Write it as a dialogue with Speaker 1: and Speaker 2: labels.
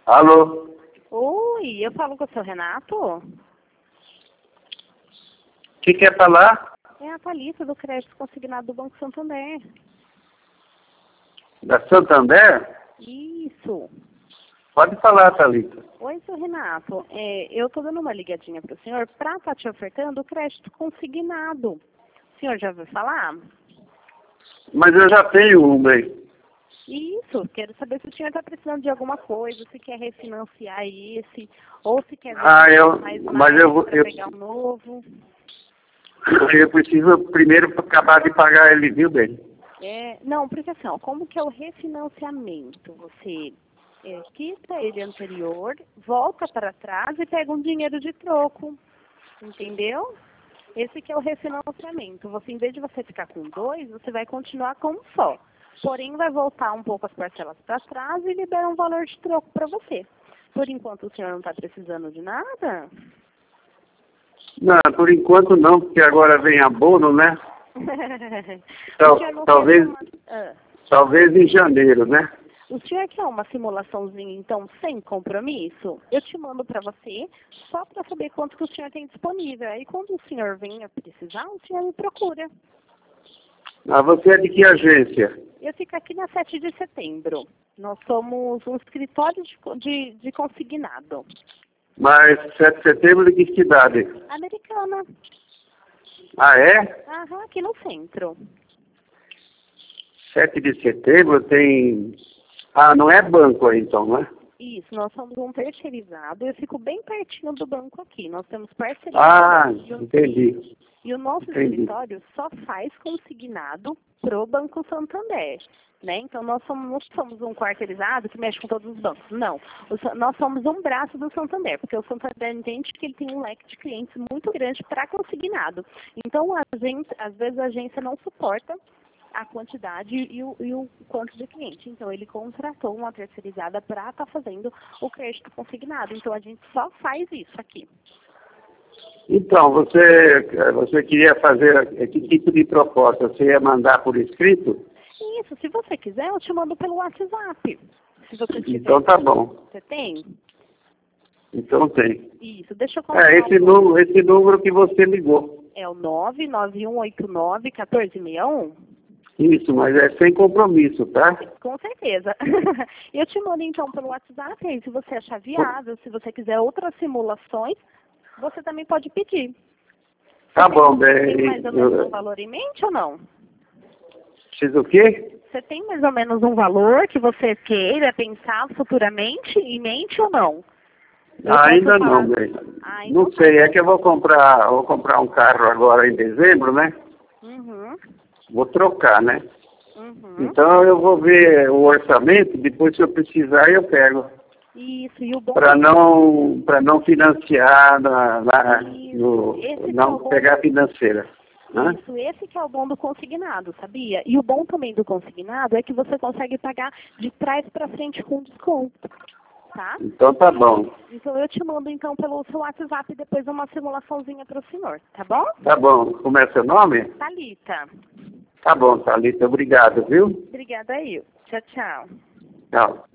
Speaker 1: Alô?
Speaker 2: Oi, eu falo com o seu Renato?
Speaker 1: O que quer falar?
Speaker 2: É a Thalita do crédito consignado do Banco Santander.
Speaker 1: Da Santander?
Speaker 2: Isso.
Speaker 1: Pode falar, Thalita.
Speaker 2: Oi, seu Renato. Eu estou dando uma ligadinha para o senhor para estar te ofertando o crédito consignado. O senhor já ouviu falar?
Speaker 1: Mas eu já tenho um, bem.
Speaker 2: Isso. Quero saber se o senhor está precisando de alguma coisa, se quer refinanciar esse, ou se quer ver
Speaker 1: mas eu vou...
Speaker 2: para pegar um novo.
Speaker 1: Eu preciso primeiro acabar de pagar ele, viu, bem?
Speaker 2: Não, porque assim, ó, como que é o refinanciamento? Você quita ele anterior, volta para trás e pega um dinheiro de troco, entendeu? Esse que é o refinanciamento. Você, em vez de você ficar com dois, você vai continuar com um só. Porém, vai voltar um pouco as parcelas para trás e libera um valor de troco para você. Por enquanto, o senhor não está precisando de nada?
Speaker 1: Não, por enquanto não, porque agora vem abono, né? Talvez em janeiro, né?
Speaker 2: O senhor quer uma simulaçãozinha, então, sem compromisso? Eu te mando para você, só para saber quanto que o senhor tem disponível. Aí, quando o senhor venha precisar, o senhor me procura.
Speaker 1: Ah, você é de que agência?
Speaker 2: Eu fico aqui na 7 de setembro. Nós somos um escritório de consignado.
Speaker 1: Mas 7 de setembro de que cidade?
Speaker 2: Americana.
Speaker 1: Ah, é?
Speaker 2: Aham, aqui no centro.
Speaker 1: 7 de setembro tem... Ah, não é banco aí, então, né?
Speaker 2: Isso, nós somos um terceirizado. Eu fico bem pertinho do banco aqui. Nós temos parceria.
Speaker 1: Ah, entendi.
Speaker 2: E o nosso escritório só faz consignado pro Banco Santander, né? Então, nós não somos um quarteirizado que mexe com todos os bancos. Não. Nós somos um braço do Santander, porque o Santander entende que ele tem um leque de clientes muito grande para consignado. Então, às vezes a agência não suporta a quantidade e o quanto de cliente. Então, ele contratou uma terceirizada para estar fazendo o crédito consignado. Então, a gente só faz isso aqui.
Speaker 1: Então, você queria fazer que tipo de proposta? Você ia mandar por escrito?
Speaker 2: Isso, se você quiser, eu te mando pelo WhatsApp. Se você tiver.
Speaker 1: Então tá bom.
Speaker 2: Você tem?
Speaker 1: Então tem.
Speaker 2: Isso, deixa eu colocar.
Speaker 1: Esse número que você ligou.
Speaker 2: É o 99189-1461?
Speaker 1: Isso, mas é sem compromisso, tá?
Speaker 2: Com certeza. Eu te mando então pelo WhatsApp, aí se você achar viável, se você quiser outras simulações, você também pode pedir.
Speaker 1: Tá bom, bem.
Speaker 2: Tem mais ou menos um valor em mente ou não?
Speaker 1: Precisa o quê?
Speaker 2: Você tem mais ou menos um valor que você queira pensar futuramente em mente ou não?
Speaker 1: Ainda não, bem. Não sei, é que eu vou comprar um carro agora em dezembro, né?
Speaker 2: Uhum.
Speaker 1: Vou trocar, né?
Speaker 2: Uhum.
Speaker 1: Então eu vou ver o orçamento, depois se eu precisar eu pego.
Speaker 2: Isso, e o bom...
Speaker 1: Para não financiar, não pegar financeira. Né?
Speaker 2: Isso, esse que é o bom do consignado, sabia? E o bom também do consignado é que você consegue pagar de trás para frente com desconto, tá?
Speaker 1: Então tá bom.
Speaker 2: Então eu te mando então pelo seu WhatsApp depois uma simulaçãozinha para o senhor, tá bom?
Speaker 1: Tá bom. Como é seu nome?
Speaker 2: Thalita.
Speaker 1: Tá bom, Thalita. Obrigado, viu?
Speaker 2: Obrigada aí. Tchau, tchau.
Speaker 1: Tchau.